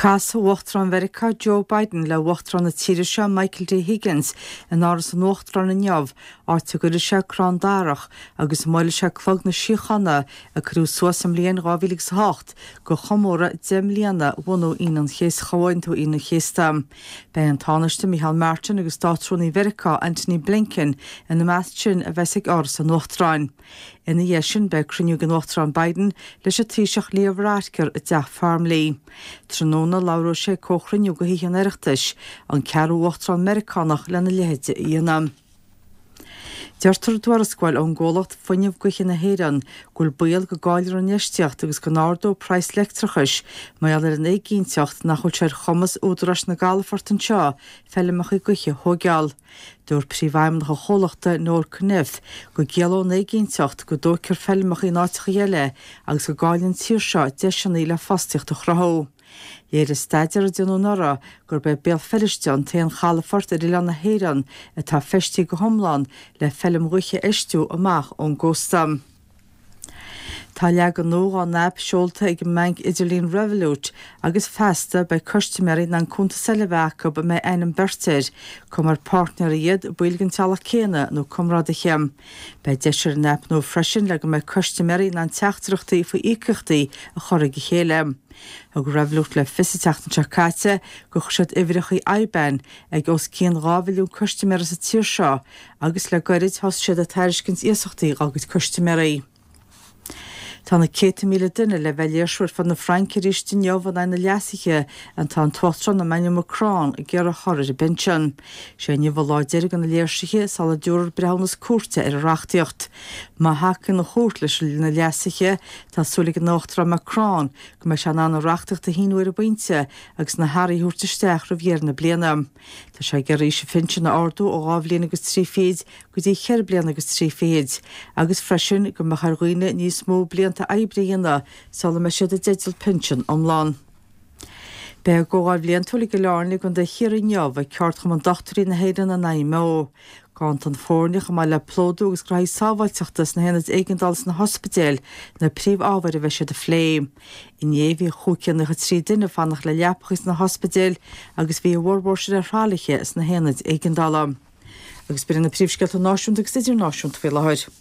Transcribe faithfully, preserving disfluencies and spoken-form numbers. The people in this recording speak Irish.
Cas Wachtran America Joe Biden le Wachtran na tíiriise Michael D. Higgins in áras an Wachtran na neamh áirte go se crán darach agus máile se clog na síochanna a cruú suasam líon ráhílig sa hácht go chomóra dem líana bhú inan chéas chaáintú ina chéastam. Bei an tánaiste Michael Martin agus Dátrúnaí America Anthony Blinken in na meas sin a bhesigh áras an Wachtráin. Ina dhéisisin be cruniú gan Wachtran Biden leis a tíiseach líomhráitcer a deach farm lí. Tróna lauro sé cóchranniu go hían eirichtais an cearú Wachtran Americanach lena lehéide íanam. Deirtar dwarascuil an ggólacht fuinneamh goichin na héireann gúil bual go gáilir an neisteacht agus go nárdó preis lectrachais mai all ar an éigínteacht nach chuil séir chomas údaras na galafort an seo fellimach i goiche thógeal. Dúir príomhhaim na cholachta nóir cnimh go gealó na éigínteacht go dócear fellimach i náiticha dhéile agus go gáilinn tír seo deisianí le fasticht a chrathó. Éir is staidir dionú nora gur be béal felliste taon chalafort a riile na héireann atá feistí go thomláin le fellim ruiche eistú amach ón ggóstam. Tá leag an nó an nab seolta ag meang Idirlín Revolut agus festa bei customerí na cúnta sellehecha ba mé einam bertir cum ar partner iad builgan talach céine nó cumrád a chem. Bei deisir nab nó freisin le go mé customerí na teachtarachtaí fa ícachtaí a choraigh chéile. Ag Revolut le fisiteachtan seacáte go chuisiad ihreachaí aiben ag os cían rábhilún customer sa tíir seo agus le gairid has siad a tairiscins iasachtaí agus customerí. Tá na cé míle duine le bheléisiúir fan na Frankeiríiste neamh an na leasaiche an tá tuatran na Emmanuel Macron a ggéar a choir a bintin. sé nimh láidir an na léirsaige sal a dúr brehannas cuarta ar a reachtaíocht. Má hacan na chót leis na leasaiche tásúlaigh an nachtra Macron go me se an an reachtacht a híúir a bainte agus na Harí thuirtaisteach ra bhéar na bliana. Tá sé gur éis fintin na ardú ó gábhlíon agus trí féad go dtí cheir blian agus trí féad agus freisin go me charghine níos mó blian ta aibríanana sala me siad a digital pension omláin. Be góáil blion túla go learnnig gon de hir neamh a ceart chum an dochtarí na héireann na naime ó. Gant an fórnich am le plódú agus graí sábhailteachtas na héanaad éigindals na hospidéal na príomh ábhar a bheith siad a phléim. Inéhí chucian na trí duine fannach le leapachas na hospidéal agus bhí bhórbóir ar rálaige is na héanaad éigindalam. Agus byrja na príomhsceilt a náisiúnt agus idir náisiúnt fé láthir.